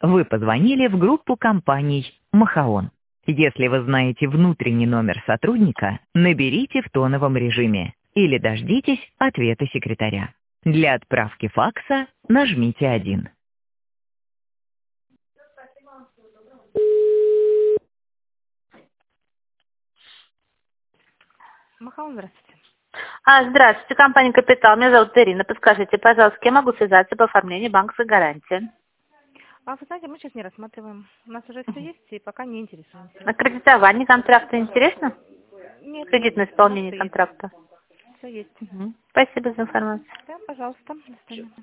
Вы позвонили в группу компаний «Махаон». Если вы знаете внутренний номер сотрудника, наберите в тоновом режиме или дождитесь ответа секретаря. Для отправки факса нажмите 1. Махаон, здравствуйте. Здравствуйте, компания «Капитал». Меня зовут Ирина. Подскажите, пожалуйста, с кем могу связаться по оформлению банковской гарантии? Вы знаете, мы сейчас не рассматриваем. У нас уже все есть и пока не интересуемся. На кредитование контракта интересно? Нет, Кредитное у нас исполнение всё есть. контракта. Все есть. Спасибо за информацию. Да, пожалуйста. До свидания.